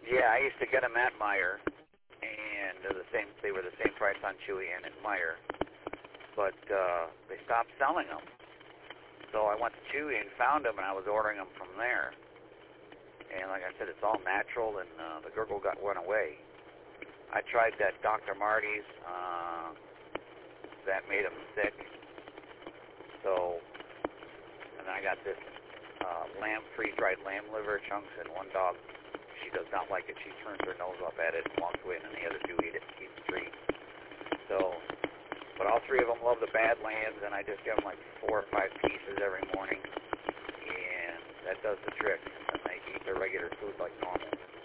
Yeah, I used to get them at Meijer, and they're the same. They were the same price on Chewy and at Meijer, but they stopped selling them. So I went to Chewy and found them, and I was ordering them from there. And like I said, it's all natural, and the gurgle went away. I tried that Dr. Marty's. That made them sick. So, and I got this freeze-dried lamb liver chunks, and one dog, she does not like it. She turns her nose up at it and walks away, and then the other two eat it, eat the treat. So, but all three of them love the Badlands, and I just give them like 4 or 5 pieces every morning, and that does the trick. And they eat their regular food like normal.